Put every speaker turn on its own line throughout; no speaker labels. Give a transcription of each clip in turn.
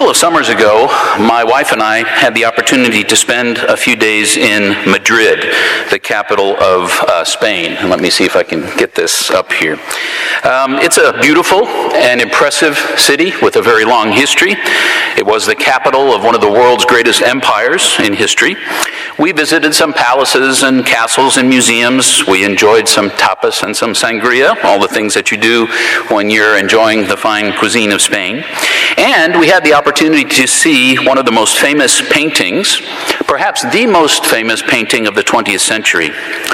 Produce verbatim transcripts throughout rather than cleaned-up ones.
couple of summers ago, my wife and I had the opportunity to spend a few days in Madrid, the capital of uh, Spain. And let me see if I can get this up here. Um, it's a beautiful and impressive city with a very long history. It was the capital of one of the world's greatest empires in history. We visited some palaces and castles and museums. We enjoyed some tapas and some sangria, all the things that you do when you're enjoying the fine cuisine of Spain. And we had the opportunity to see one of the most famous paintings, perhaps the most famous painting of the twentieth century.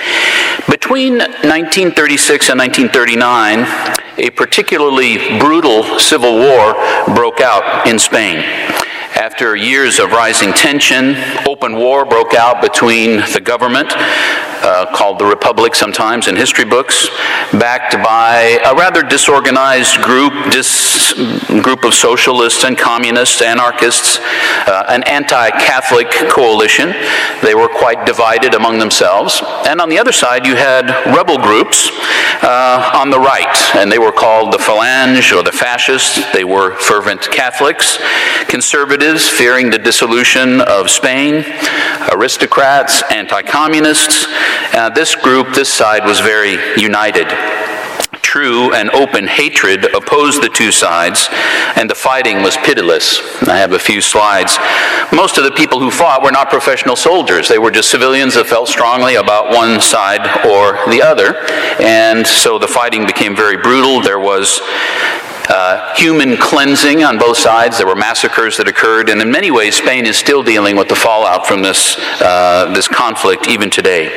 Between nineteen thirty-six and nineteen thirty-nine, a particularly brutal civil war broke out in Spain. After years of rising tension, open war broke out between the government, uh, called the Republic sometimes in history books, backed by a rather disorganized group, dis, group of socialists and communists, anarchists, uh, an anti-Catholic coalition. They were quite divided among themselves. And on the other side, you had rebel groups uh, on the right, and they were called the Falange or the Fascists. They were fervent Catholics, conservatives, fearing the dissolution of Spain, aristocrats, anti-communists. Uh, this group, this side, was very united. True and open hatred opposed the two sides, and the fighting was pitiless. I have a few slides. Most of the people who fought were not professional soldiers. They were just civilians that felt strongly about one side or the other, and so the fighting became very brutal. There was Uh, human cleansing on both sides. There were massacres that occurred, and in many ways Spain is still dealing with the fallout from this, uh, this conflict even today.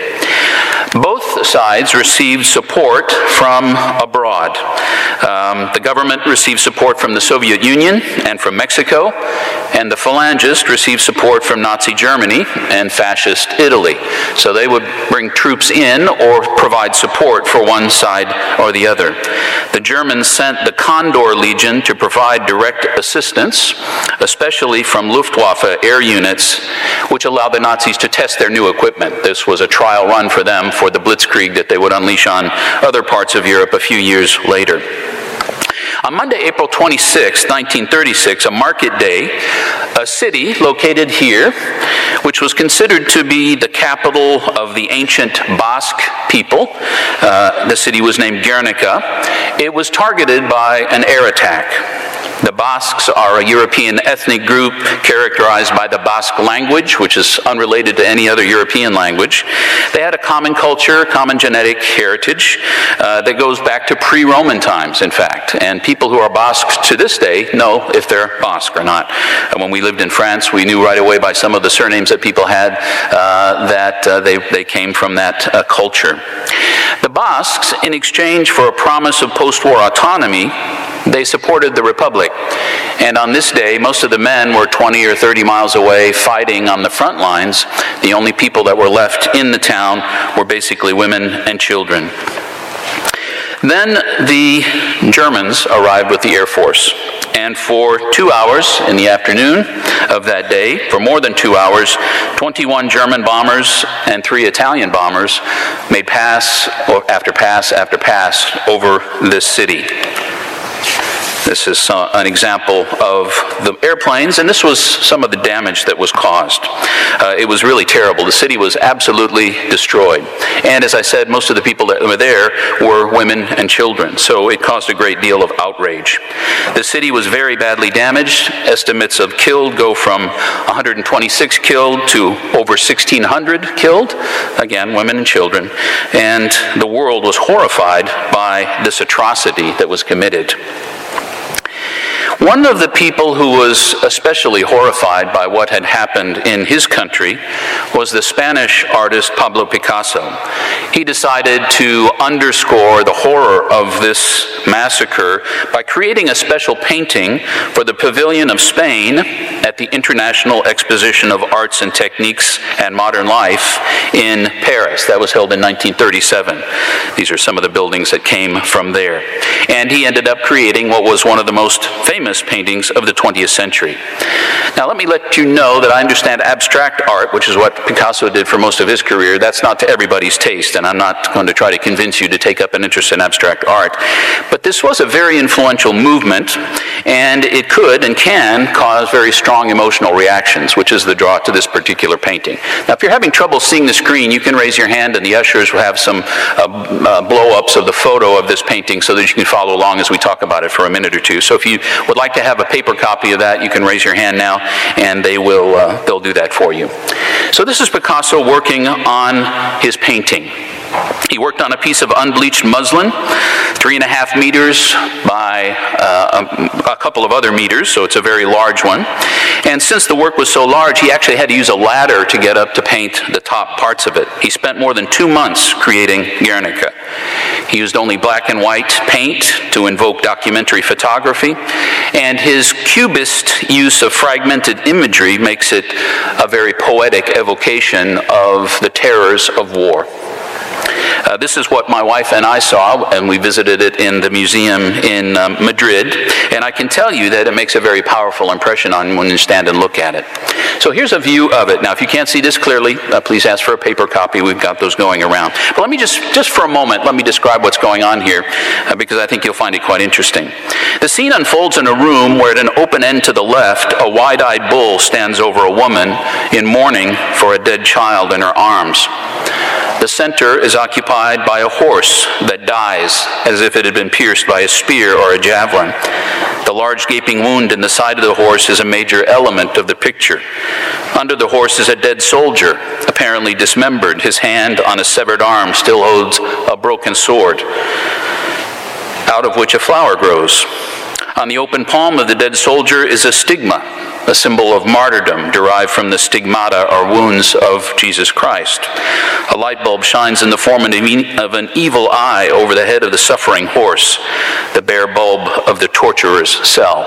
Both sides received support from abroad. Um, the government received support from the Soviet Union and from Mexico, and the Phalangists received support from Nazi Germany and Fascist Italy. So they would bring troops in or provide support for one side or the other. The Germans sent the Condor Legion to provide direct assistance, especially from Luftwaffe air units, which allowed the Nazis to test their new equipment. This was a trial run for them for the Blitzkrieg that they would unleash on other parts of Europe a few years later. On Monday, April twenty-sixth, nineteen thirty-six, a market day, a city located here, which was considered to be the capital of the ancient Basque people, uh, the city was named Guernica, it was targeted by an air attack. The Basques are a European ethnic group characterized by the Basque language, which is unrelated to any other European language. They had a common culture, common genetic heritage uh, that goes back to pre-Roman times, in fact. And people who are Basques to this day know if they're Basque or not. And when we lived in France, we knew right away by some of the surnames that people had uh, that uh, they, they came from that uh, culture. The Basques, in exchange for a promise of post-war autonomy, they supported the Republic. And on this day, most of the men were twenty or thirty miles away fighting on the front lines. The only people that were left in the town were basically women and children. Then the Germans arrived with the Air Force. And for two hours in the afternoon of that day, for more than two hours, twenty-one German bombers and three Italian bombers made pass after pass after pass over this city. This is uh, an example of the airplanes, and this was some of the damage that was caused. Uh, it was really terrible. The city was absolutely destroyed. And as I said, most of the people that were there were women and children, so it caused a great deal of outrage. The city was very badly damaged. Estimates of killed go from one hundred twenty-six killed to over sixteen hundred killed. Again, women and children. And the world was horrified by this atrocity that was committed. One of the people who was especially horrified by what had happened in his country was the Spanish artist Pablo Picasso. He decided to underscore the horror of this massacre by creating a special painting for the Pavilion of Spain at the International Exposition of Arts and Techniques and Modern Life in Paris. That was held in nineteen thirty-seven. These are some of the buildings that came from there. And he ended up creating what was one of the most famous paintings of the twentieth century. Now let me let you know that I understand abstract art, which is what Picasso did for most of his career. That's not to everybody's taste, and I'm not going to try to convince you to take up an interest in abstract art. But this was a very influential movement, and it could and can cause very strong emotional reactions, which is the draw to this particular painting. Now if you're having trouble seeing the screen, you can raise your hand and the ushers will have some uh, uh, blow-ups of the photo of this painting so that you can follow along as we talk about it for a minute or two. So if you would like to have a paper copy of that, you can raise your hand now and they will uh, they'll do that for you. So this is Picasso working on his painting. He worked on a piece of unbleached muslin, three and a half meters by uh, a, a couple of other meters, so it's a very large one. And since the work was so large, he actually had to use a ladder to get up to paint the top parts of it. He spent more than two months creating Guernica. He used only black and white paint to invoke documentary photography, and his cubist use of fragmented imagery makes it a very poetic evocation of the terrors of war. Uh, this is what my wife and I saw, and we visited it in the museum in um, Madrid, and I can tell you that it makes a very powerful impression on you when you stand and look at it. So here's a view of it. Now, if you can't see this clearly, uh, please ask for a paper copy. We've got those going around. But let me just, just for a moment, let me describe what's going on here, uh, because I think you'll find it quite interesting. The scene unfolds in a room where at an open end to the left, a wide-eyed bull stands over a woman in mourning for a dead child in her arms. The center is occupied by a horse that dies as if it had been pierced by a spear or a javelin. The large gaping wound in the side of the horse is a major element of the picture. Under the horse is a dead soldier, apparently dismembered. His hand on a severed arm still holds a broken sword, out of which a flower grows. On the open palm of the dead soldier is a stigma, a symbol of martyrdom derived from the stigmata or wounds of Jesus Christ. A light bulb shines in the form of an evil eye over the head of the suffering horse, the bare bulb of the torturer's cell.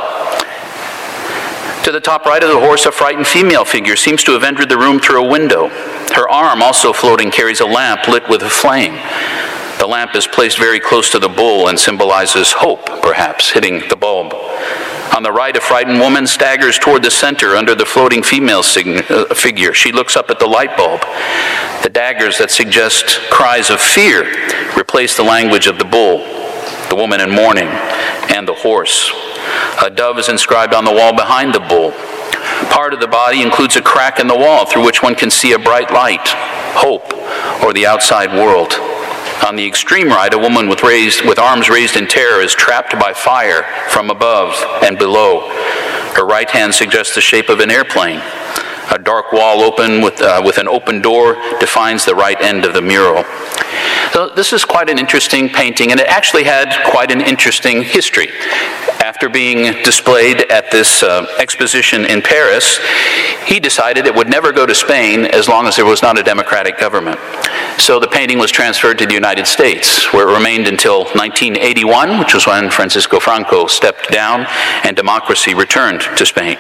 To the top right of the horse, a frightened female figure seems to have entered the room through a window. Her arm, also floating, carries a lamp lit with a flame. The lamp is placed very close to the bull and symbolizes hope, perhaps, hitting the bulb. On the right, a frightened woman staggers toward the center under the floating female sig- uh, figure. She looks up at the light bulb. The daggers that suggest cries of fear replace the language of the bull, the woman in mourning, and the horse. A dove is inscribed on the wall behind the bull. Part of the body includes a crack in the wall through which one can see a bright light, hope, or the outside world. On the extreme right, a woman with, raised, with arms raised in terror is trapped by fire from above and below. Her right hand suggests the shape of an airplane. A dark wall open with, uh, with an open door defines the right end of the mural. So this is quite an interesting painting, and it actually had quite an interesting history. After being displayed at this uh, exposition in Paris, he decided it would never go to Spain as long as there was not a democratic government. So the painting was transferred to the United States, where it remained until nineteen eighty-one, which was when Francisco Franco stepped down and democracy returned to Spain.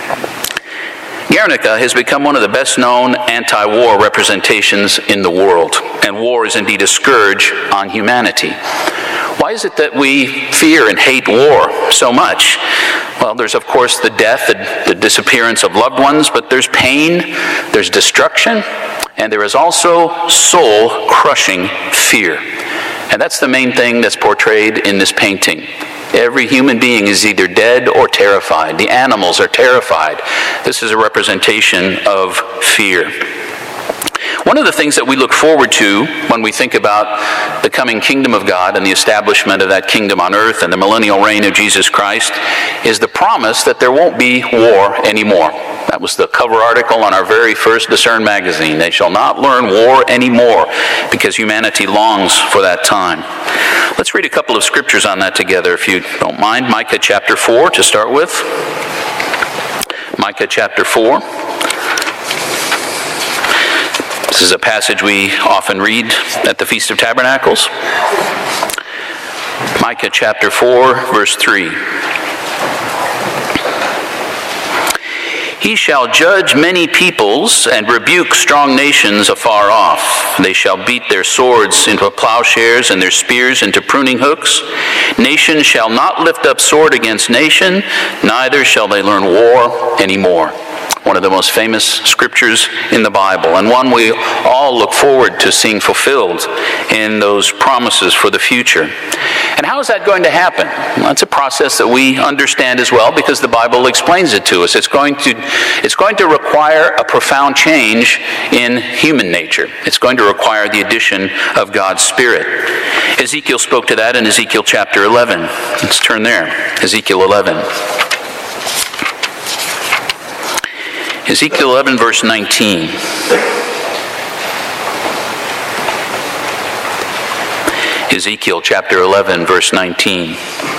Guernica has become one of the best-known anti-war representations in the world, and war is indeed a scourge on humanity. Why is it that we fear and hate war so much? Well, there's of course the death, the, the disappearance of loved ones, but there's pain, there's destruction, and there is also soul-crushing fear. And that's the main thing that's portrayed in this painting. Every human being is either dead or terrified. The animals are terrified. This is a representation of fear. One of the things that we look forward to when we think about the coming kingdom of God and the establishment of that kingdom on earth and the millennial reign of Jesus Christ is the promise that there won't be war anymore. That was the cover article on our very first Discern magazine. They shall not learn war anymore because humanity longs for that time. Let's read a couple of scriptures on that together if you don't mind. Micah chapter four to start with. Micah chapter four. This is a passage we often read at the Feast of Tabernacles. Micah chapter four, verse three. He shall judge many peoples and rebuke strong nations afar off. They shall beat their swords into plowshares and their spears into pruning hooks. Nation shall not lift up sword against nation, neither shall they learn war anymore. One of the most famous scriptures in the Bible, and one we all look forward to seeing fulfilled in those promises for the future. And how is that going to happen? Well, it's a process that we understand as well because the Bible explains it to us. It's going to, it's going to require a profound change in human nature. It's going to require the addition of God's Spirit. Ezekiel spoke to that in Ezekiel chapter eleven. Let's turn there. Ezekiel eleven. Ezekiel eleven, verse nineteen. Ezekiel chapter eleven, verse nineteen.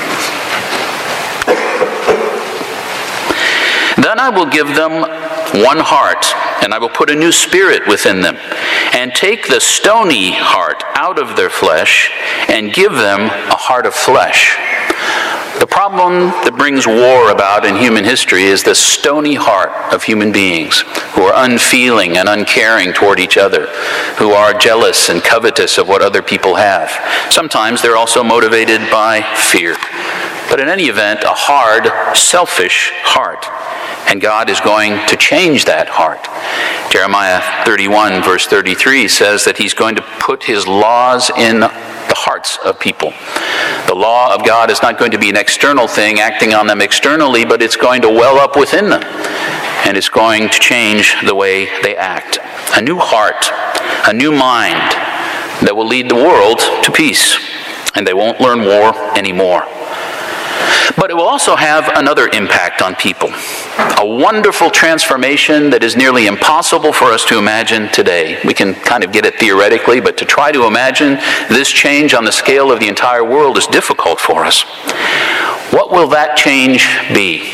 Then I will give them one heart, and I will put a new spirit within them, and take the stony heart out of their flesh, and give them a heart of flesh. The problem that brings war about in human history is the stony heart of human beings who are unfeeling and uncaring toward each other, who are jealous and covetous of what other people have. Sometimes they're also motivated by fear. But in any event, a hard, selfish heart. And God is going to change that heart. Jeremiah thirty-one, verse thirty-three says that he's going to put his laws in the hearts of people. The law of God is not going to be an external thing acting on them externally, but it's going to well up within them. And it's going to change the way they act. A new heart, a new mind that will lead the world to peace. And they won't learn war anymore. But it will also have another impact on people. A wonderful transformation that is nearly impossible for us to imagine today. We can kind of get it theoretically, but to try to imagine this change on the scale of the entire world is difficult for us. What will that change be?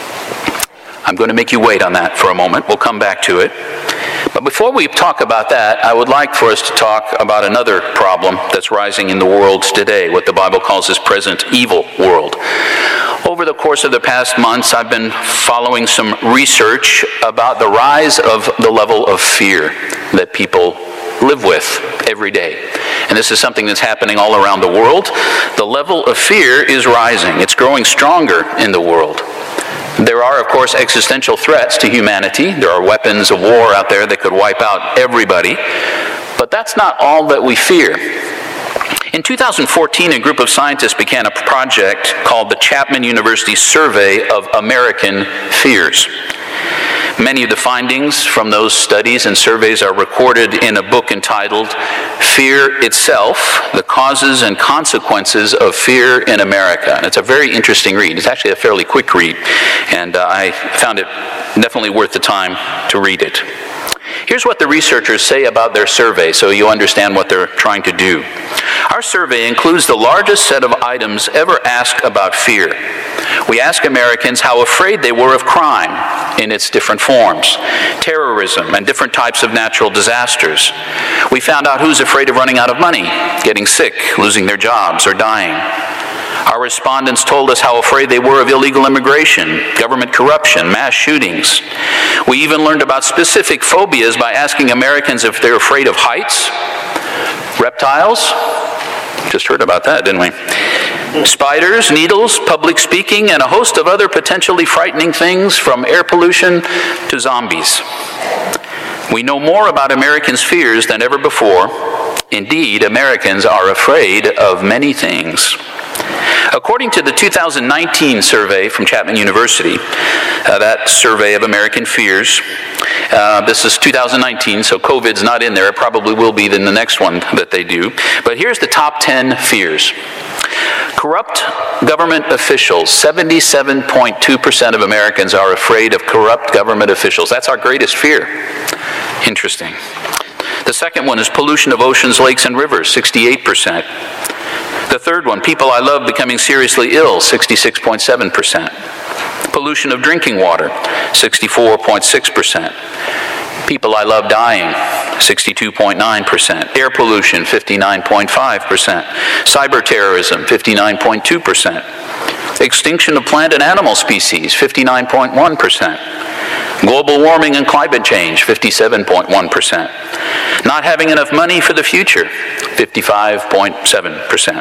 I'm going to make you wait on that for a moment. We'll come back to it. But before we talk about that, I would like for us to talk about another problem that's rising in the world today, what the Bible calls this present evil world. Over the course of the past months, I've been following some research about the rise of the level of fear that people live with every day. And this is something that's happening all around the world. The level of fear is rising. It's growing stronger in the world. There are, of course, existential threats to humanity. There are weapons of war out there that could wipe out everybody. But that's not all that we fear. In two thousand fourteen, a group of scientists began a project called the Chapman University Survey of American Fears. Many of the findings from those studies and surveys are recorded in a book entitled Fear Itself, The Causes and Consequences of Fear in America. And it's a very interesting read. It's actually a fairly quick read, and uh, I found it definitely worth the time to read it. Here's what the researchers say about their survey so you understand what they're trying to do. Our survey includes the largest set of items ever asked about fear. We ask Americans how afraid they were of crime in its different forms, terrorism, and different types of natural disasters. We found out who's afraid of running out of money, getting sick, losing their jobs, or dying. Our respondents told us how afraid they were of illegal immigration, government corruption, mass shootings. We even learned about specific phobias by asking Americans if they're afraid of heights, reptiles. Just heard about that, didn't we? Spiders, needles, public speaking, and a host of other potentially frightening things from air pollution to zombies. We know more about Americans' fears than ever before. Indeed, Americans are afraid of many things. According to the two thousand nineteen survey from Chapman University, uh, that survey of American fears, uh, this is two thousand nineteen, so COVID's not in there. It probably will be in the next one that they do. But here's the top ten fears. Corrupt government officials. seventy-seven point two percent of Americans are afraid of corrupt government officials. That's our greatest fear. Interesting. The second one is pollution of oceans, lakes, and rivers, sixty-eight percent. The third one, people I love becoming seriously ill, sixty-six point seven percent. Pollution of drinking water, sixty-four point six percent. People I love dying, sixty-two point nine percent. Air pollution, fifty-nine point five percent. Cyber terrorism, fifty-nine point two percent. Extinction of plant and animal species, fifty-nine point one percent. Global warming and climate change, fifty-seven point one percent. Not having enough money for the future, fifty-five point seven percent.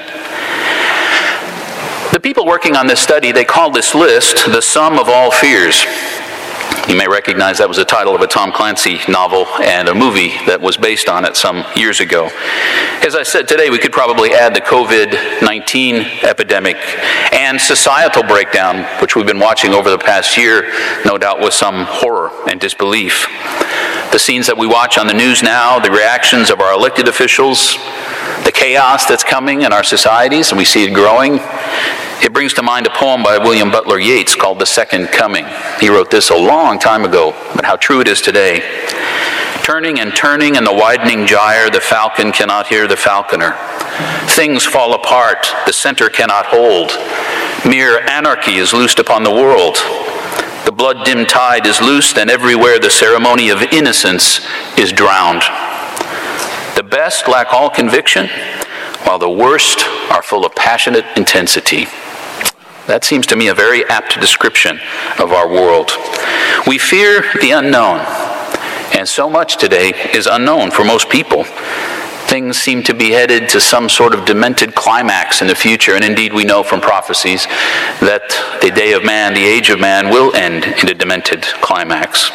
The people working on this study, they called this list the sum of all fears. You may recognize that was the title of a Tom Clancy novel and a movie that was based on it some years ago. As I said, today we could probably add the covid nineteen epidemic and societal breakdown, which we've been watching over the past year, no doubt with some horror and disbelief. The scenes that we watch on the news now, the reactions of our elected officials, the chaos that's coming in our societies, and we see it growing. It brings to mind a poem by William Butler Yeats called The Second Coming. He wrote this a long time ago, but how true it is today. Turning and turning in the widening gyre, the falcon cannot hear the falconer. Things fall apart, the center cannot hold. Mere anarchy is loosed upon the world. The blood-dimmed tide is loosed, and everywhere the ceremony of innocence is drowned. The best lack all conviction, while the worst are full of passionate intensity. That seems to me a very apt description of our world. We fear the unknown, and so much today is unknown for most people. Things seem to be headed to some sort of demented climax in the future, and indeed we know from prophecies that the day of man, the age of man, will end in a demented climax.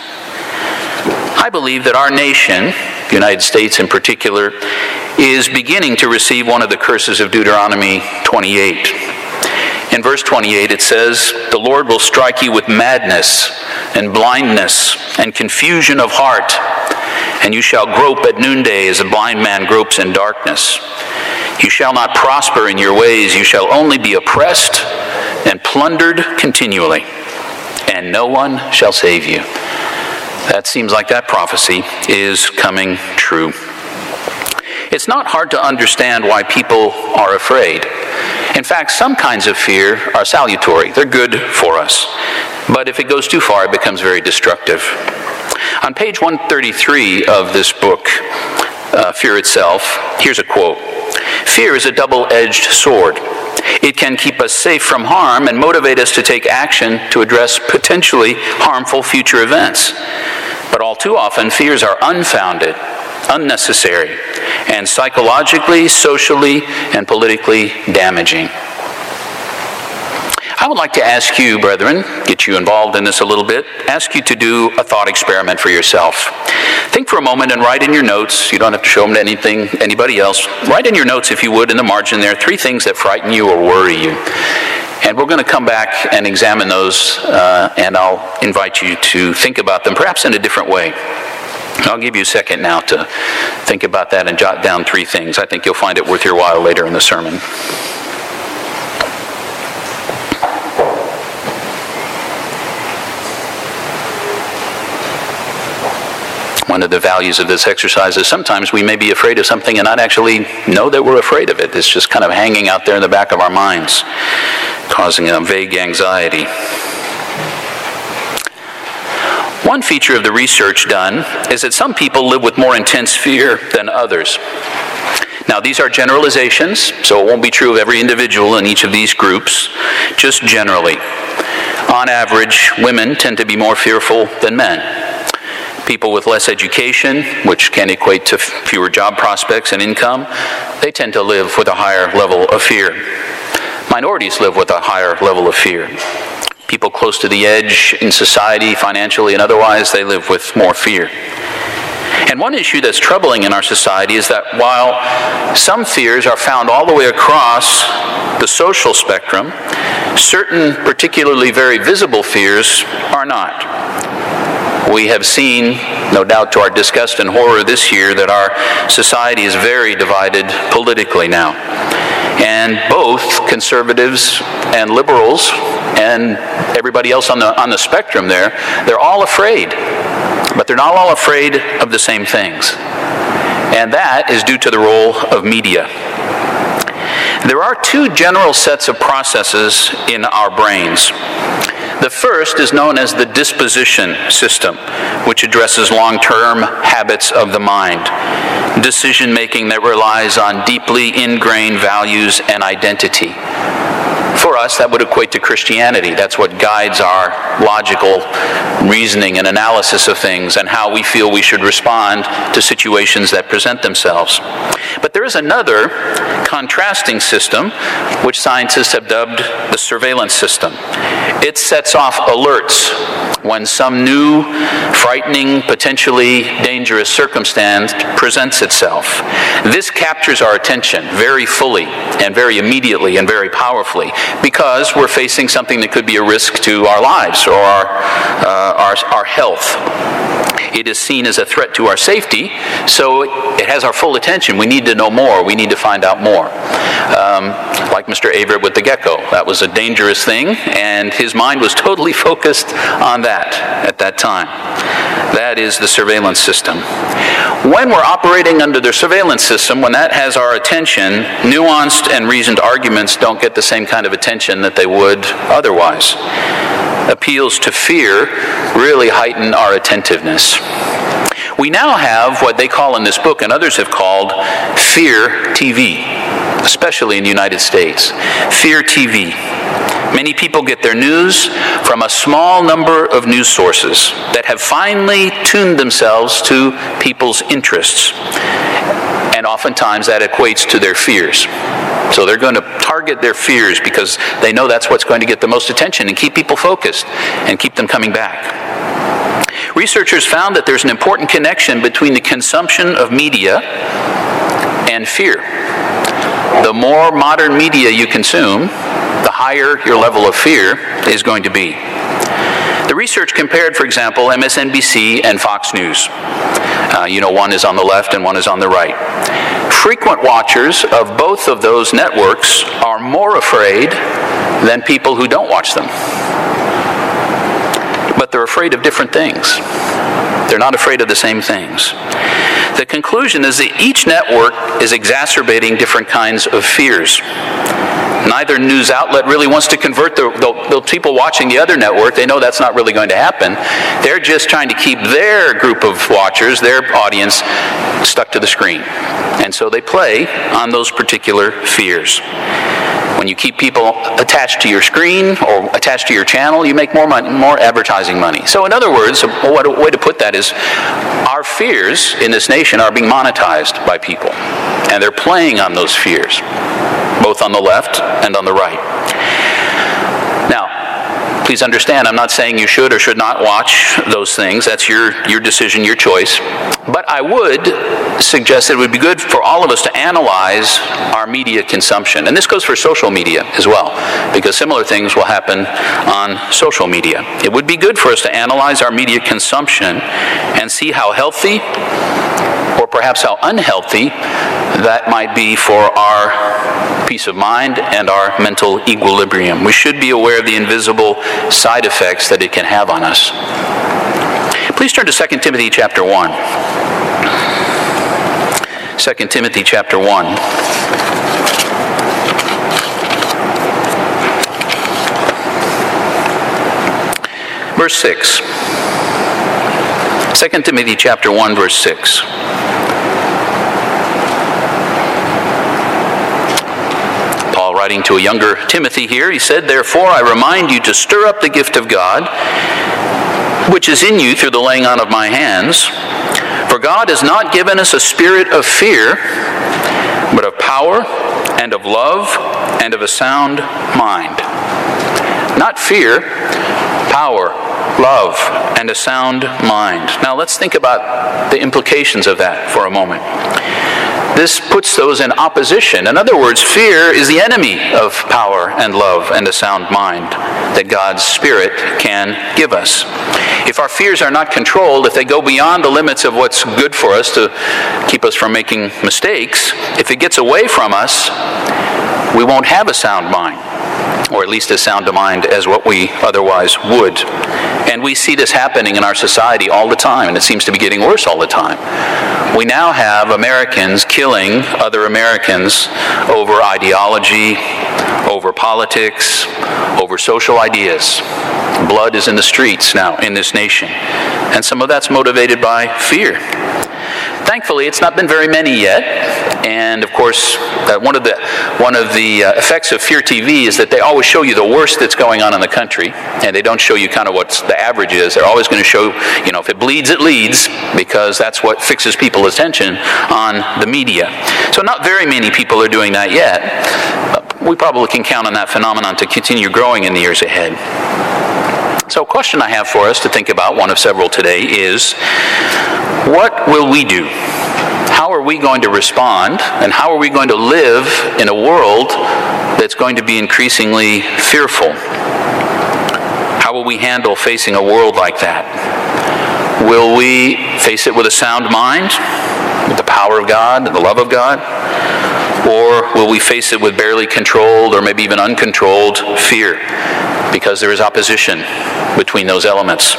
I believe that our nation, the United States in particular, is beginning to receive one of the curses of Deuteronomy twenty-eight. In verse twenty-eight it says, "The Lord will strike you with madness and blindness and confusion of heart, and you shall grope at noonday as a blind man gropes in darkness. You shall not prosper in your ways, you shall only be oppressed and plundered continually, and no one shall save you." That seems like that prophecy is coming true. It's not hard to understand why people are afraid. In fact, some kinds of fear are salutary. They're good for us. But if it goes too far, it becomes very destructive. On page one thirty-three of this book, uh, Fear Itself, here's a quote. "Fear is a double-edged sword. It can keep us safe from harm and motivate us to take action to address potentially harmful future events. But all too often, fears are unfounded, unnecessary, and psychologically, socially, and politically damaging." I would like to ask you, brethren, get you involved in this a little bit, ask you to do a thought experiment for yourself. Think for a moment and write in your notes. You don't have to show them to anything, anybody else. Write in your notes, if you would, in the margin there, three things that frighten you or worry you. And we're going to come back and examine those, uh, and I'll invite you to think about them, perhaps in a different way. I'll give you a second now to think about that and jot down three things. I think you'll find it worth your while later in the sermon. One of the values of this exercise is sometimes we may be afraid of something and not actually know that we're afraid of it. It's just kind of hanging out there in the back of our minds, causing a vague anxiety. One feature of the research done is that some people live with more intense fear than others. Now, these are generalizations, so it won't be true of every individual in each of these groups, just generally. On average, women tend to be more fearful than men. People with less education, which can equate to fewer job prospects and income, they tend to live with a higher level of fear. Minorities live with a higher level of fear. People close to the edge in society, financially and otherwise, they live with more fear. And one issue that's troubling in our society is that while some fears are found all the way across the social spectrum, certain particularly very visible fears are not. We have seen, no doubt to our disgust and horror this year, that our society is very divided politically now. And both conservatives and liberals and everybody else on the on the spectrum there, they're all afraid. But they're not all afraid of the same things. And that is due to the role of media. There are two general sets of processes in our brains. The first is known as the disposition system, which addresses long-term habits of the mind, decision-making that relies on deeply ingrained values and identity. For us, that would equate to Christianity. That's what guides our logical reasoning and analysis of things and how we feel we should respond to situations that present themselves. But there is another contrasting system, which scientists have dubbed the surveillance system. It sets off alerts when some new, frightening, potentially dangerous circumstance presents itself. This captures our attention very fully and very immediately and very powerfully because we're facing something that could be a risk to our lives or our, uh, our, our health. It is seen as a threat to our safety, so it has our full attention. We need to know more. We need to find out more. Um, like Mister Averitt with the gecko. That was a dangerous thing, and his mind was totally focused on that at that time. That is the surveillance system. When we're operating under the surveillance system, when that has our attention, nuanced and reasoned arguments don't get the same kind of attention that they would otherwise. Appeals to fear really heighten our attentiveness. We now have what they call in this book, and others have called, Fear T V, especially in the United States. Fear T V. Many people get their news from a small number of news sources that have finely tuned themselves to people's interests. And oftentimes that equates to their fears. So they're going to target their fears because they know that's what's going to get the most attention and keep people focused and keep them coming back. Researchers found that there's an important connection between the consumption of media and fear. The more modern media you consume, the higher your level of fear is going to be. The research compared, for example, M S N B C and Fox News. Uh, you know, one is on the left and one is on the right. Frequent watchers of both of those networks are more afraid than people who don't watch them. But they're afraid of different things. They're not afraid of the same things. The conclusion is that each network is exacerbating different kinds of fears. Neither news outlet really wants to convert the, the, the people watching the other network. They know that's not really going to happen. They're just trying to keep their group of watchers, their audience, stuck to the screen. And so they play on those particular fears. When you keep people attached to your screen or attached to your channel, you make more money, more advertising money. So in other words, a way to put that is our fears in this nation are being monetized by people. And they're playing on those fears, both on the left and on the right. Now, please understand, I'm not saying you should or should not watch those things. That's your, your decision, your choice. But I would suggest that it would be good for all of us to analyze our media consumption. And this goes for social media as well, because similar things will happen on social media. It would be good for us to analyze our media consumption and see how healthy or perhaps how unhealthy that might be for our peace of mind and our mental equilibrium. We should be aware of the invisible side effects that it can have on us. Please turn to Second Timothy chapter one. Second Timothy chapter one. Verse six. Second Timothy chapter one, verse six. Paul writing to a younger Timothy here, he said, "Therefore I remind you to stir up the gift of God, which is in you through the laying on of my hands. For God has not given us a spirit of fear, but of power and of love and of a sound mind." Not fear, power, love, and a sound mind. Now let's think about the implications of that for a moment. This puts those in opposition. In other words, fear is the enemy of power and love and a sound mind that God's Spirit can give us. If our fears are not controlled, if they go beyond the limits of what's good for us to keep us from making mistakes, if it gets away from us, we won't have a sound mind, or at least as sound a mind as what we otherwise would. And we see this happening in our society all the time, and it seems to be getting worse all the time. We now have Americans killing other Americans over ideology, over politics, over social ideas. Blood is in the streets now in this nation, and some of that's motivated by fear. Thankfully, it's not been very many yet, and of course, uh, one of the one of the uh, effects of Fear T V is that they always show you the worst that's going on in the country, and they don't show you kind of what the average is. They're always going to show, you know, if it bleeds, it leads, because that's what fixes people's attention on the media. So not very many people are doing that yet, but we probably can count on that phenomenon to continue growing in the years ahead. So a question I have for us to think about, one of several today, is what will we do? How are we going to respond, and how are we going to live in a world that's going to be increasingly fearful? How will we handle facing a world like that? Will we face it with a sound mind, with the power of God and the love of God? Or will we face it with barely controlled or maybe even uncontrolled fear, because there is opposition between those elements?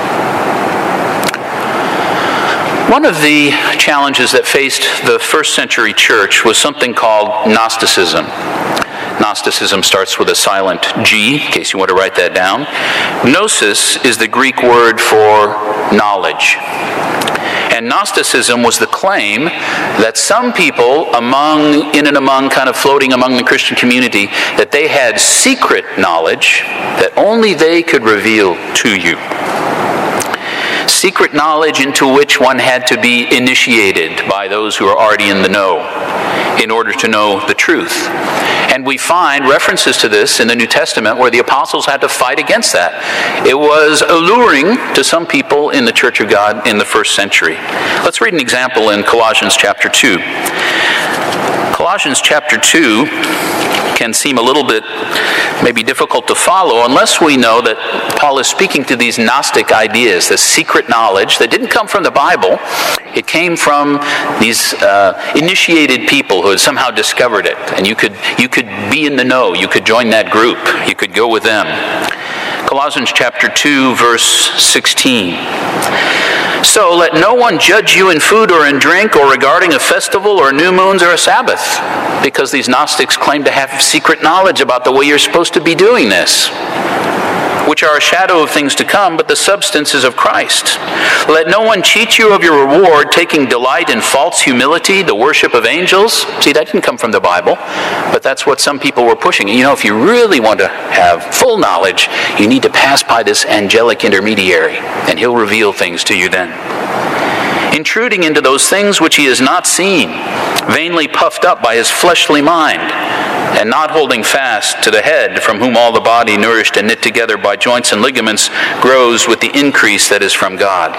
One of the challenges that faced the first century church was something called Gnosticism. Gnosticism starts with a silent G, in case you want to write that down. Gnosis is the Greek word for knowledge. And Gnosticism was the claim that some people among, in and among, kind of floating among the Christian community, that they had secret knowledge that only they could reveal to you. Secret knowledge into which one had to be initiated by those who are already in the know in order to know the truth. And we find references to this in the New Testament where the apostles had to fight against that. It was alluring to some people in the Church of God in the first century. Let's read an example in Colossians chapter two. Colossians chapter two can seem a little bit maybe difficult to follow unless we know that Paul is speaking to these Gnostic ideas, this secret knowledge that didn't come from the Bible. It came from these uh, initiated people who had somehow discovered it. And you could, you could be in the know. You could join that group. You could go with them. Colossians chapter two, verse sixteen. So let no one judge you in food or in drink or regarding a festival or new moons or a Sabbath, because these Gnostics claim to have secret knowledge about the way you're supposed to be doing this, which are a shadow of things to come, but the substance is of Christ. Let no one cheat you of your reward, taking delight in false humility, the worship of angels. See, that didn't come from the Bible, but that's what some people were pushing. You know, if you really want to have full knowledge, you need to pass by this angelic intermediary, and he'll reveal things to you then. Intruding into those things which he has not seen, vainly puffed up by his fleshly mind, and not holding fast to the head, from whom all the body, nourished and knit together by joints and ligaments, grows with the increase that is from God.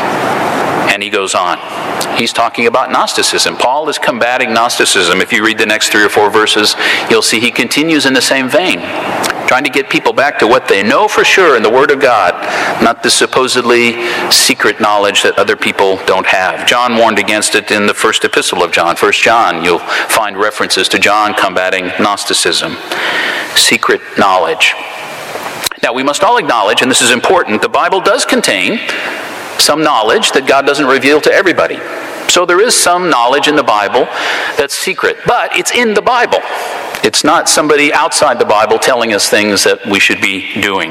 And he goes on. He's talking about Gnosticism. Paul is combating Gnosticism. If you read the next three or four verses, you'll see he continues in the same vein, trying to get people back to what they know for sure in the Word of God, not the supposedly secret knowledge that other people don't have. John warned against it in the first epistle of John, First John. You'll find references to John combating Gnosticism. Secret knowledge. Now, we must all acknowledge, and this is important, the Bible does contain some knowledge that God doesn't reveal to everybody. So there is some knowledge in the Bible that's secret, but it's in the Bible. It's not somebody outside the Bible telling us things that we should be doing.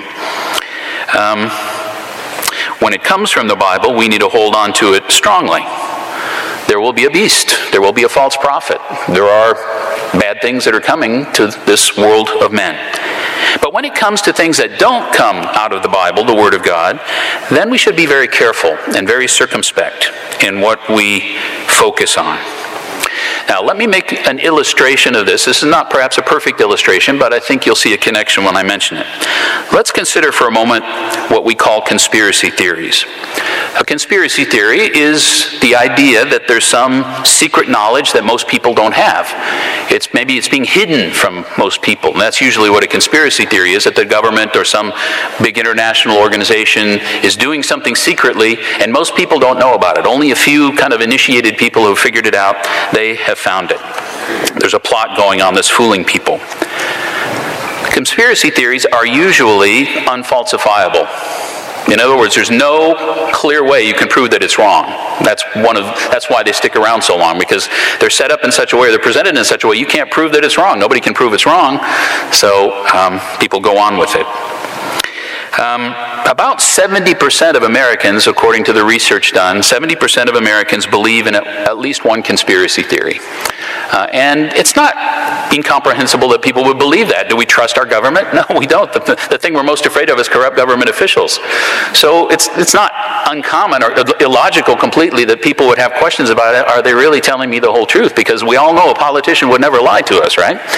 Um, when it comes from the Bible, we need to hold on to it strongly. There will be a beast. There will be a false prophet. There are bad things that are coming to this world of men. But when it comes to things that don't come out of the Bible, the Word of God, then we should be very careful and very circumspect in what we focus on. Now, let me make an illustration of this. This is not perhaps a perfect illustration, but I think you'll see a connection when I mention it. Let's consider for a moment what we call conspiracy theories. A conspiracy theory is the idea that there's some secret knowledge that most people don't have. It's maybe it's being hidden from most people. And that's usually what a conspiracy theory is, that the government or some big international organization is doing something secretly, and most people don't know about it. Only a few kind of initiated people who have figured it out, they have found it. There's a plot going on that's fooling people. Conspiracy theories are usually unfalsifiable. In other words, there's no clear way you can prove that it's wrong. That's one of that's why they stick around so long, because they're set up in such a way, or they're presented in such a way, you can't prove that it's wrong. Nobody can prove it's wrong, so um, people go on with it. Um, about seventy percent of Americans, according to the research done, seventy percent of Americans believe in a, at least one conspiracy theory. Uh, and it's not incomprehensible that people would believe that. Do we trust our government? No, we don't. The, the thing we're most afraid of is corrupt government officials. So it's it's not uncommon or illogical completely that people would have questions about it. Are they really telling me the whole truth? Because we all know a politician would never lie to us, right?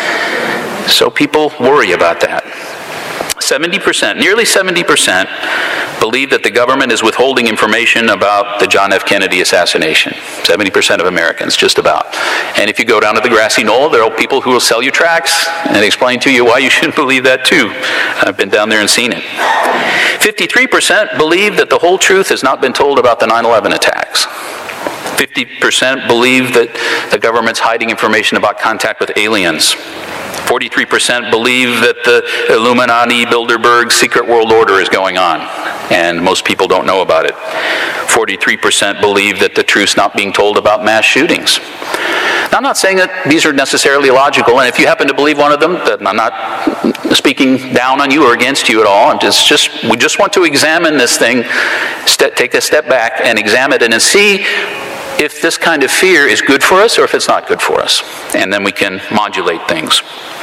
So people worry about that. seventy percent, nearly seventy percent, believe that the government is withholding information about the John F. Kennedy assassination. seventy percent of Americans, just about. And if you go down to the grassy knoll, there are people who will sell you tracts and explain to you why you shouldn't believe that too. I've been down there and seen it. fifty-three percent believe that the whole truth has not been told about the nine eleven attacks. fifty percent believe that the government's hiding information about contact with aliens. forty-three percent believe that the Illuminati, Bilderberg secret world order is going on, and most people don't know about it. forty-three percent believe that the truth's not being told about mass shootings. Now, I'm not saying that these are necessarily logical, and if you happen to believe one of them, then I'm not speaking down on you or against you at all. I'm just, just we just want to examine this thing, st- take a step back and examine it and see if this kind of fear is good for us or if it's not good for us. And then we can modulate things.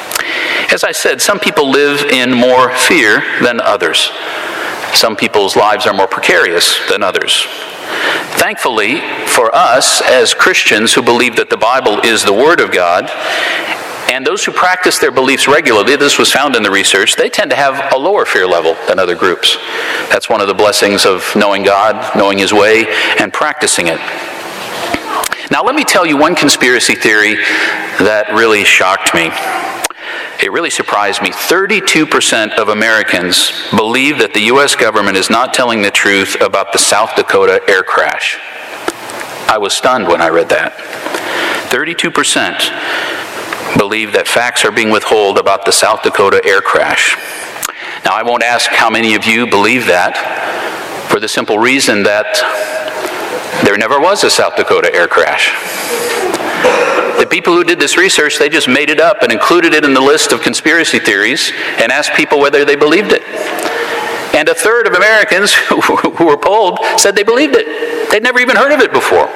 As I said, some people live in more fear than others. Some people's lives are more precarious than others. Thankfully, for us as Christians who believe that the Bible is the Word of God, and those who practice their beliefs regularly, this was found in the research, they tend to have a lower fear level than other groups. That's one of the blessings of knowing God, knowing His way, and practicing it. Now, let me tell you one conspiracy theory that really shocked me. It really surprised me. thirty-two percent of Americans believe that the U S government is not telling the truth about the South Dakota air crash. I was stunned when I read that. thirty-two percent believe that facts are being withheld about the South Dakota air crash. Now, I won't ask how many of you believe that, for the simple reason that there never was a South Dakota air crash. The people who did this research, they just made it up and included it in the list of conspiracy theories and asked people whether they believed it. And a third of Americans who, who were polled said they believed it. They'd never even heard of it before.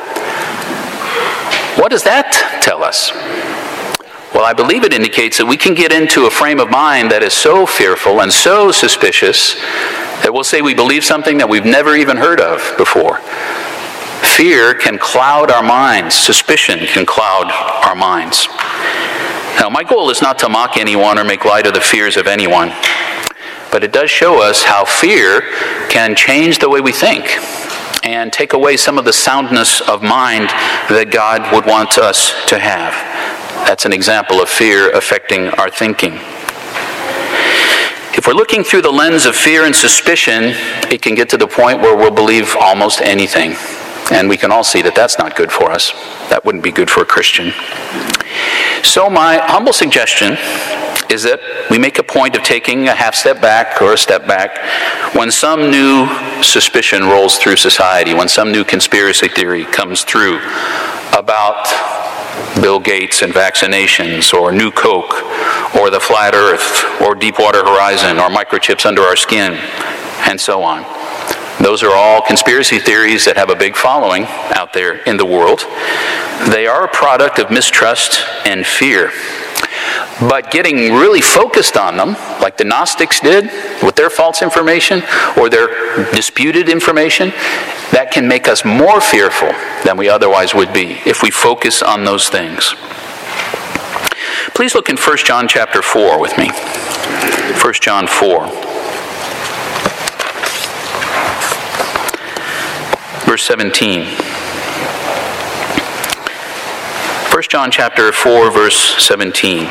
What does that tell us? Well, I believe it indicates that we can get into a frame of mind that is so fearful and so suspicious that we'll say we believe something that we've never even heard of before. Fear can cloud our minds. Suspicion can cloud our minds. Now, my goal is not to mock anyone or make light of the fears of anyone, but it does show us how fear can change the way we think and take away some of the soundness of mind that God would want us to have. That's an example of fear affecting our thinking. If we're looking through the lens of fear and suspicion, it can get to the point where we'll believe almost anything. And we can all see that that's not good for us. That wouldn't be good for a Christian. So my humble suggestion is that we make a point of taking a half step back or a step back when some new suspicion rolls through society, when some new conspiracy theory comes through about Bill Gates and vaccinations, or New Coke, or the flat earth, or Deepwater Horizon, or microchips under our skin, and so on. Those are all conspiracy theories that have a big following out there in the world. They are a product of mistrust and fear. But getting really focused on them, like the Gnostics did with their false information or their disputed information, that can make us more fearful than we otherwise would be if we focus on those things. Please look in First John chapter four with me. First John four. Verse seventeen. First John chapter four, verse seventeen.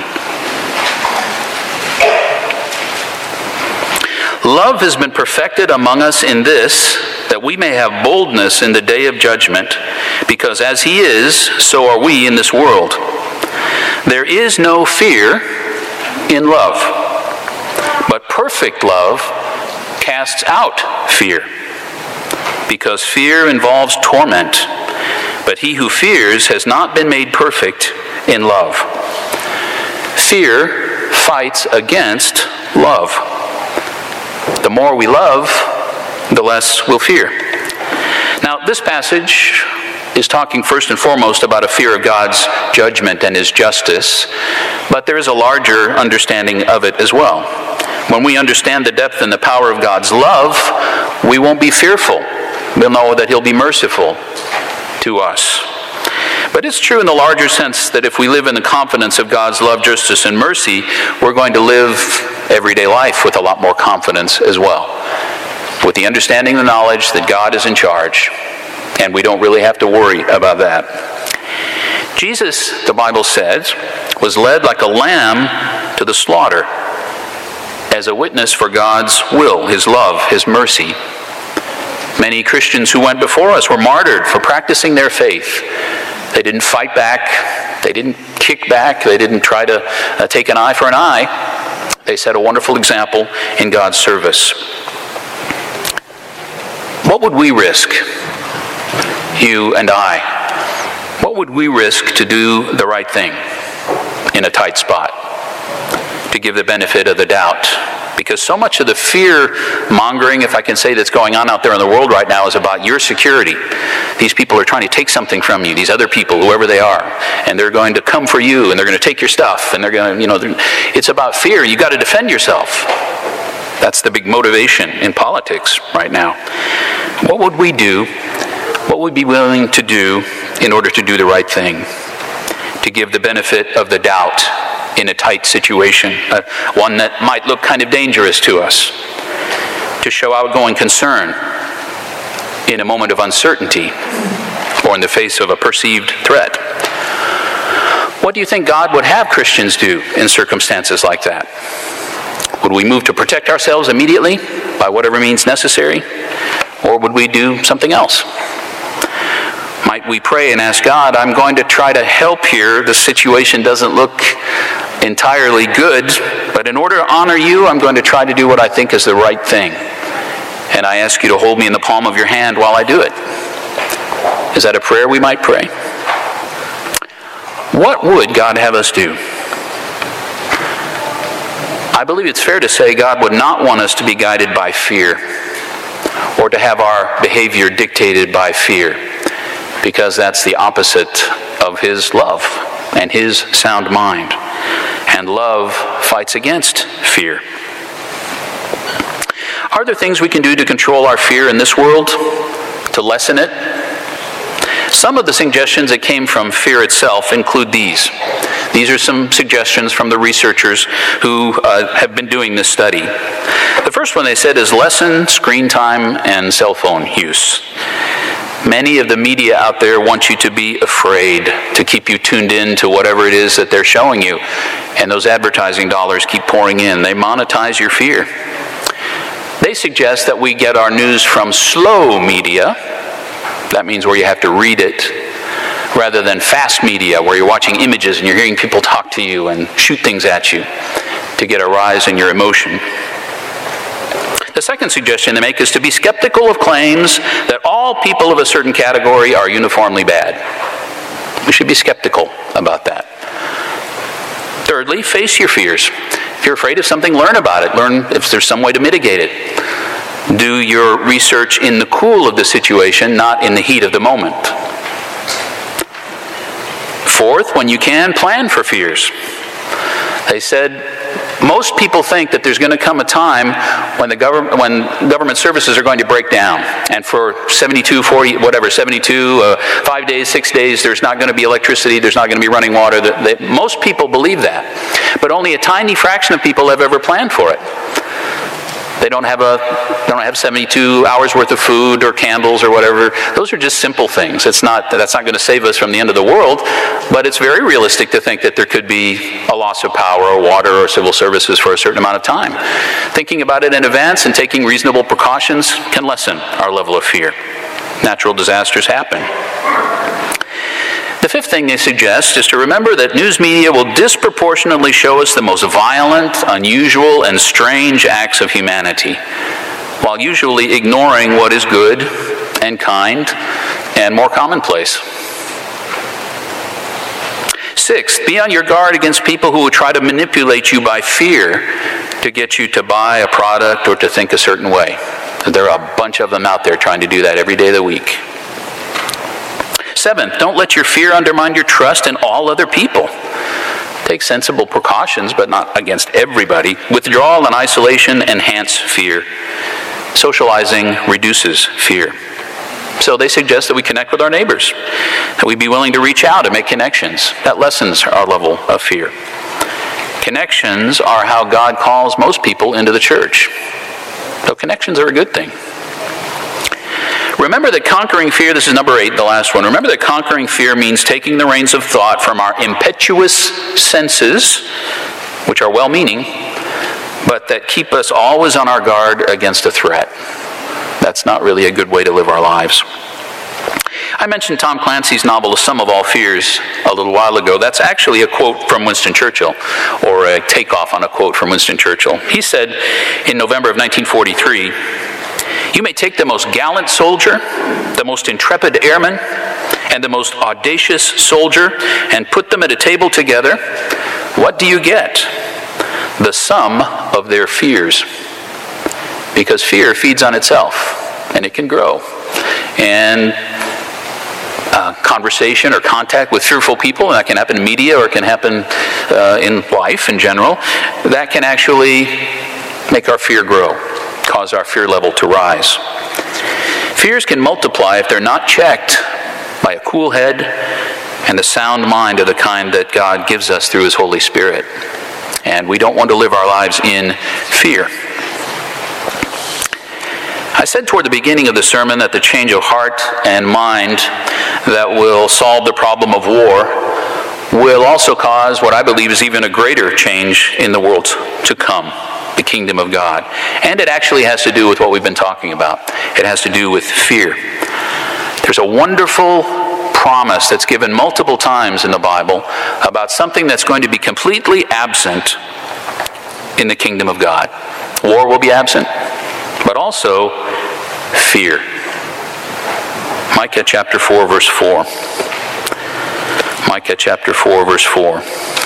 Love has been perfected among us in this, that we may have boldness in the day of judgment, because as He is, so are we in this world. There is no fear in love, but perfect love casts out fear, because fear involves torment. But he who fears has not been made perfect in love. Fear fights against love. The more we love, the less we'll fear. Now, this passage is talking first and foremost about a fear of God's judgment and his justice, but there is a larger understanding of it as well. When we understand the depth and the power of God's love, we won't be fearful. We'll know that he'll be merciful to us. But it's true in the larger sense that if we live in the confidence of God's love, justice, and mercy, we're going to live everyday life with a lot more confidence as well, with the understanding and the knowledge that God is in charge, and we don't really have to worry about that. Jesus, the Bible says, was led like a lamb to the slaughter as a witness for God's will, his love, his mercy. Many Christians who went before us were martyred for practicing their faith. They didn't fight back. They didn't kick back. They didn't try to uh, take an eye for an eye. They set a wonderful example in God's service. What would we risk, you and I? What would we risk to do the right thing in a tight spot, to give the benefit of the doubt? Because so much of the fear-mongering, if I can say, that's going on out there in the world right now is about your security. These people are trying to take something from you, these other people, whoever they are, and they're going to come for you, and they're going to take your stuff, and they're going to, you know, it's about fear. You've got to defend yourself. That's the big motivation in politics right now. What would we do? What would we be willing to do in order to do the right thing? To give the benefit of the doubt in a tight situation, uh, one that might look kind of dangerous to us, to show outgoing concern in a moment of uncertainty or in the face of a perceived threat. What do you think God would have Christians do in circumstances like that? Would we move to protect ourselves immediately by whatever means necessary, or would we do something else? Might we pray and ask God, I'm going to try to help here. The situation doesn't look entirely good, but in order to honor you, I'm going to try to do what I think is the right thing. And I ask you to hold me in the palm of your hand while I do it. Is that a prayer we might pray? What would God have us do? I believe it's fair to say God would not want us to be guided by fear or to have our behavior dictated by fear, because that's the opposite of his love and his sound mind. And love fights against fear. Are there things we can do to control our fear in this world, to lessen it? Some of the suggestions that came from fear itself include these. These are some suggestions from the researchers who uh, have been doing this study. The first one they said is lessen screen time and cell phone use. Many of the media out there want you to be afraid, to keep you tuned in to whatever it is that they're showing you. And those advertising dollars keep pouring in. They monetize your fear. They suggest that we get our news from slow media. That means where you have to read it, rather than fast media, where you're watching images and you're hearing people talk to you and shoot things at you to get a rise in your emotion. The second suggestion they make is to be skeptical of claims that all people of a certain category are uniformly bad. We should be skeptical about that. Thirdly, face your fears. If you're afraid of something, learn about it. Learn if there's some way to mitigate it. Do your research in the cool of the situation, not in the heat of the moment. Fourth, when you can, plan for fears. They said most people think that there's going to come a time when the government, when government services are going to break down, and for seventy-two, forty, whatever, seventy-two, uh, five days, six days, there's not going to be electricity, there's not going to be running water. That, that, most people believe that, but only a tiny fraction of people have ever planned for it. They don't have a, they don't have seventy-two hours worth of food or candles or whatever. Those are just simple things. It's not, that's not going to save us from the end of the world, but it's very realistic to think that there could be a loss of power or water or civil services for a certain amount of time. Thinking about it in advance and taking reasonable precautions can lessen our level of fear. Natural disasters happen. The fifth thing they suggest is to remember that news media will disproportionately show us the most violent, unusual, and strange acts of humanity, while usually ignoring what is good and kind and more commonplace. Sixth, be on your guard against people who will try to manipulate you by fear to get you to buy a product or to think a certain way. There are a bunch of them out there trying to do that every day of the week. Seventh, don't let your fear undermine your trust in all other people. Take sensible precautions, but not against everybody. Withdrawal and isolation enhance fear. Socializing reduces fear. So they suggest that we connect with our neighbors, that we be willing to reach out and make connections. That lessens our level of fear. Connections are how God calls most people into the church. So connections are a good thing. Remember that conquering fear, this is number eight, the last one. Remember that conquering fear means taking the reins of thought from our impetuous senses, which are well-meaning, but that keep us always on our guard against a threat. That's not really a good way to live our lives. I mentioned Tom Clancy's novel, The Sum of All Fears, a little while ago. That's actually a quote from Winston Churchill, or a takeoff on a quote from Winston Churchill. He said in November of nineteen forty-three, "You may take the most gallant soldier, the most intrepid airman, and the most audacious soldier, and put them at a table together. What do you get? The sum of their fears." Because fear feeds on itself, and it can grow. And uh, conversation or contact with fearful people, and that can happen in media or it can happen uh, in life in general, that can actually make our fear grow, cause our fear level to rise. Fears can multiply if they're not checked by a cool head and a sound mind of the kind that God gives us through His Holy Spirit. And we don't want to live our lives in fear. I said toward the beginning of the sermon that the change of heart and mind that will solve the problem of war will also cause what I believe is even a greater change in the world to come, the kingdom of God. And it actually has to do with what we've been talking about. It has to do with fear. There's a wonderful promise that's given multiple times in the Bible about something that's going to be completely absent in the kingdom of God. War will be absent, but also fear. Micah chapter four, verse four. Micah chapter four, verse four.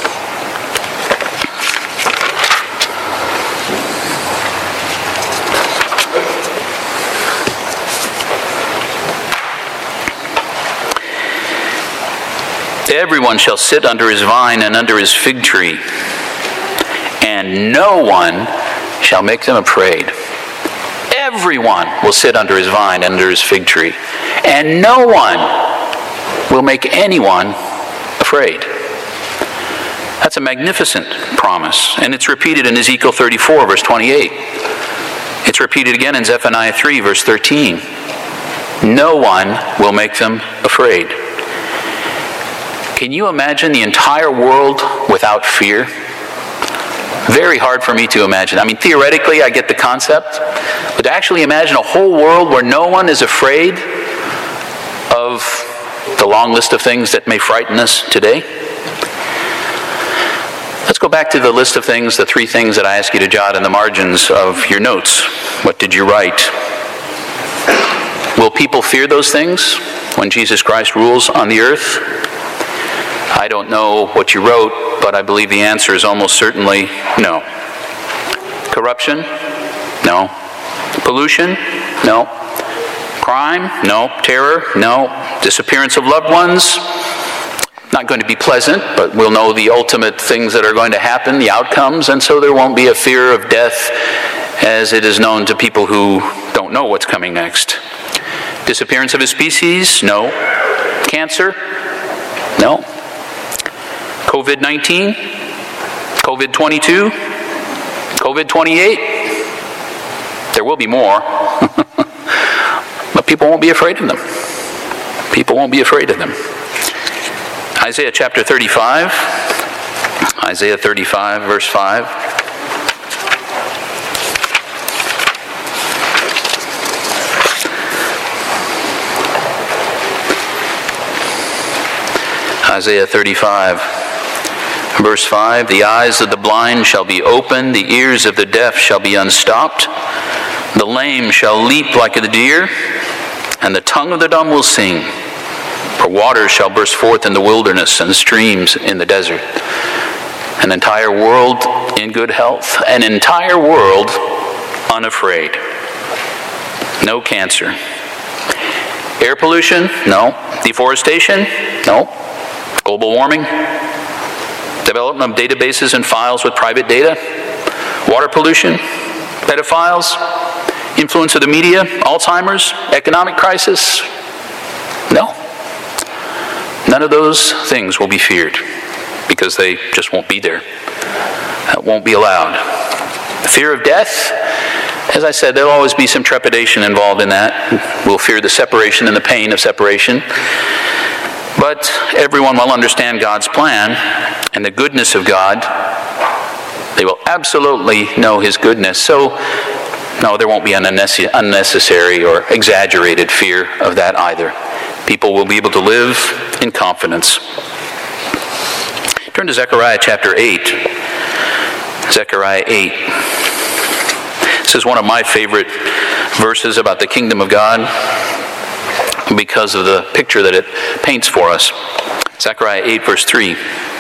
Everyone shall sit under his vine and under his fig tree, and no one shall make them afraid. Everyone will sit under his vine and under his fig tree, and no one will make anyone afraid. That's a magnificent promise, and it's repeated in Ezekiel thirty-four, verse twenty-eight. It's repeated again in Zephaniah three, verse thirteen. No one will make them afraid. Can you imagine the entire world without fear? Very hard for me to imagine. I mean, theoretically, I get the concept, but to actually imagine a whole world where no one is afraid of the long list of things that may frighten us today. Let's go back to the list of things, the three things that I asked you to jot in the margins of your notes. What did you write? Will people fear those things when Jesus Christ rules on the earth? I don't know what you wrote, but I believe the answer is almost certainly no. Corruption? No. Pollution? No. Crime? No. Terror? No. Disappearance of loved ones? Not going to be pleasant, but we'll know the ultimate things that are going to happen, the outcomes, and so there won't be a fear of death as it is known to people who don't know what's coming next. Disappearance of a species? No. Cancer? No. covid nineteen? covid twenty-two? covid twenty-eight? There will be more. But people won't be afraid of them. People won't be afraid of them. Isaiah chapter thirty-five. Isaiah thirty-five, verse five. Isaiah thirty-five, verse five. The eyes of the blind shall be opened, the ears of the deaf shall be unstopped. The lame shall leap like a deer, and the tongue of the dumb will sing. For waters shall burst forth in the wilderness, and streams in the desert. An entire world in good health, an entire world unafraid. No cancer. Air pollution? No. Deforestation? No. Global warming? Development of databases and files with private data? Water pollution? Pedophiles? Influence of the media? Alzheimer's? Economic crisis? No. None of those things will be feared because they just won't be there. That won't be allowed. The fear of death? As I said, there'll always be some trepidation involved in that. We'll fear the separation and the pain of separation. But everyone will understand God's plan and the goodness of God. They will absolutely know His goodness. So, no, there won't be an unnecessary or exaggerated fear of that either. People will be able to live in confidence. Turn to Zechariah chapter eight. Zechariah eight. This is one of my favorite verses about the kingdom of God because of the picture that it paints for us. Zechariah eight, verse three.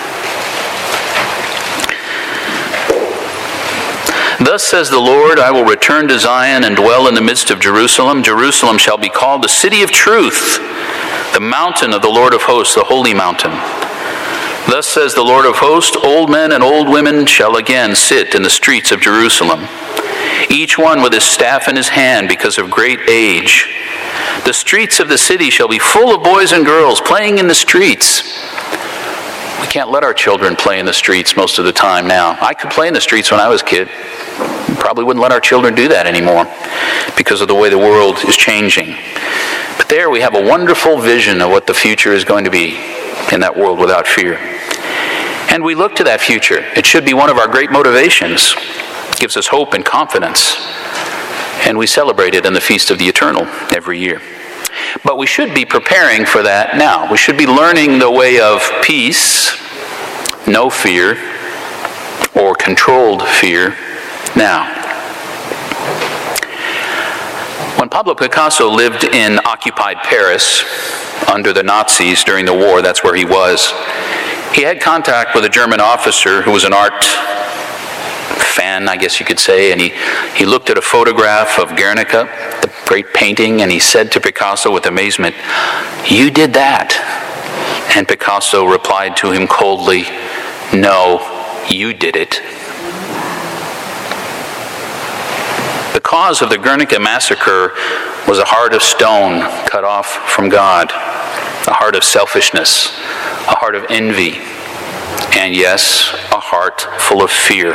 Thus says the Lord, I will return to Zion and dwell in the midst of Jerusalem. Jerusalem shall be called the city of truth, the mountain of the Lord of hosts, the holy mountain. Thus says the Lord of hosts, old men and old women shall again sit in the streets of Jerusalem, each one with his staff in his hand because of great age. The streets of the city shall be full of boys and girls playing in the streets. We can't let our children play in the streets most of the time now. I could play in the streets when I was a kid. We probably wouldn't let our children do that anymore because of the way the world is changing. But there we have a wonderful vision of what the future is going to be in that world without fear. And we look to that future. It should be one of our great motivations. It gives us hope and confidence. And we celebrate it in the Feast of the Eternal every year. But we should be preparing for that now. We should be learning the way of peace, no fear, or controlled fear now. When Pablo Picasso lived in occupied Paris under the Nazis during the war, that's where he was, he had contact with a German officer who was an art fan, I guess you could say, and he, he looked at a photograph of Guernica, the great painting, and he said to Picasso with amazement, "You did that." And Picasso replied to him coldly, "No, you did it." The cause of the Guernica massacre was a heart of stone cut off from God, a heart of selfishness, a heart of envy, and yes, a heart full of fear.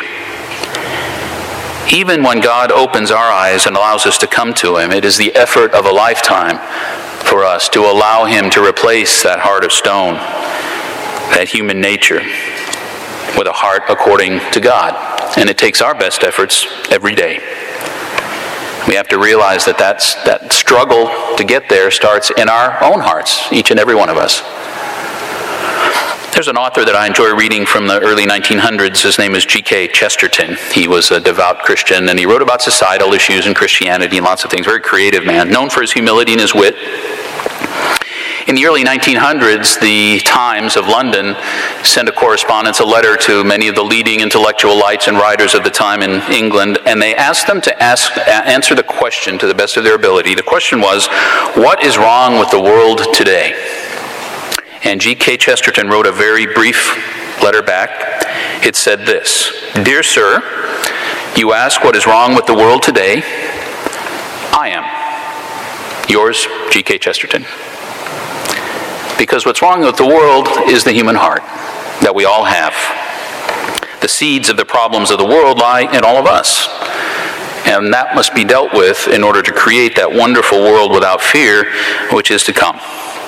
Even when God opens our eyes and allows us to come to Him, it is the effort of a lifetime for us to allow Him to replace that heart of stone, that human nature, with a heart according to God. And it takes our best efforts every day. We have to realize that that's, that struggle to get there starts in our own hearts, each and every one of us. There's an author that I enjoy reading from the early nineteen hundreds. His name is G K Chesterton. He was a devout Christian, and he wrote about societal issues and Christianity and lots of things. Very creative man, known for his humility and his wit. In the early nineteen hundreds, the Times of London sent a correspondence, a letter to many of the leading intellectual lights and writers of the time in England, and they asked them to ask, answer the question to the best of their ability. The question was, what is wrong with the world today? And G K Chesterton wrote a very brief letter back. It said this: "Dear sir, you ask what is wrong with the world today. I am. Yours, G K Chesterton." Because what's wrong with the world is the human heart that we all have. The seeds of the problems of the world lie in all of us. And that must be dealt with in order to create that wonderful world without fear, which is to come.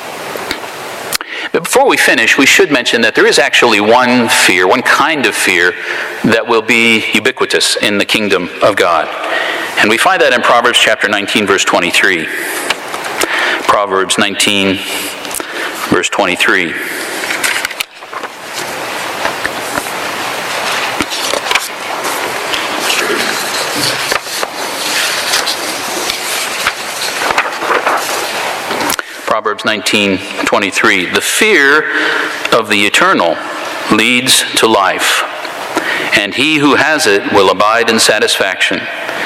But before we finish, we should mention that there is actually one fear, one kind of fear, that will be ubiquitous in the kingdom of God. And we find that in Proverbs chapter nineteen, verse twenty-three. Proverbs nineteen, verse twenty-three. Proverbs nineteen twenty-three. The fear of the eternal leads to life, and he who has it will abide in satisfaction.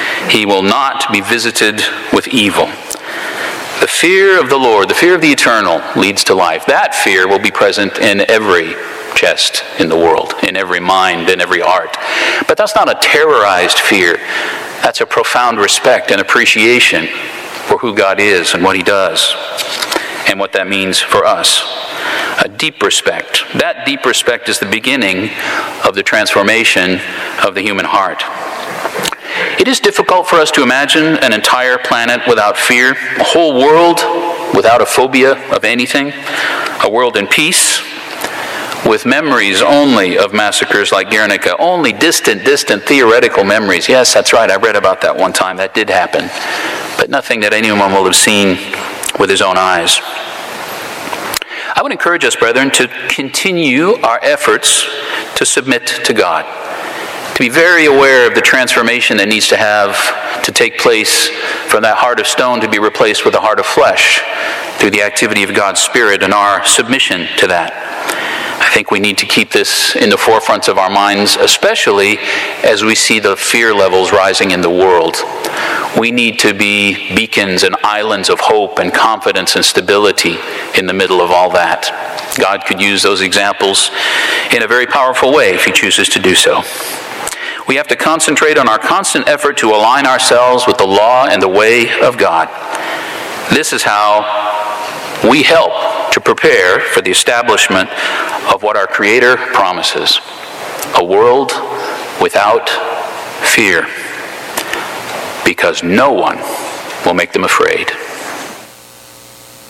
He will not be visited with evil. The fear of the Lord, the fear of the eternal, leads to life. That fear will be present in every chest in the world, in every mind, in every heart. But that's not a terrorized fear. That's a profound respect and appreciation for who God is and what he does and what that means for us. A deep respect. That deep respect is the beginning of the transformation of the human heart. It is difficult for us to imagine an entire planet without fear, a whole world without a phobia of anything, a world in peace, with memories only of massacres like Guernica, only distant, distant theoretical memories. Yes, that's right, I read about that one time. That did happen. But nothing that anyone will have seen with his own eyes. I would encourage us, brethren, to continue our efforts to submit to God, to be very aware of the transformation that needs to have to take place from that heart of stone to be replaced with a heart of flesh through the activity of God's Spirit and our submission to that. I think we need to keep this in the forefront of our minds, especially as we see the fear levels rising in the world. We need to be beacons and islands of hope and confidence and stability in the middle of all that. God could use those examples in a very powerful way if he chooses to do so. We have to concentrate on our constant effort to align ourselves with the law and the way of God. This is how we help to prepare for the establishment of what our Creator promises, a world without fear, because no one will make them afraid.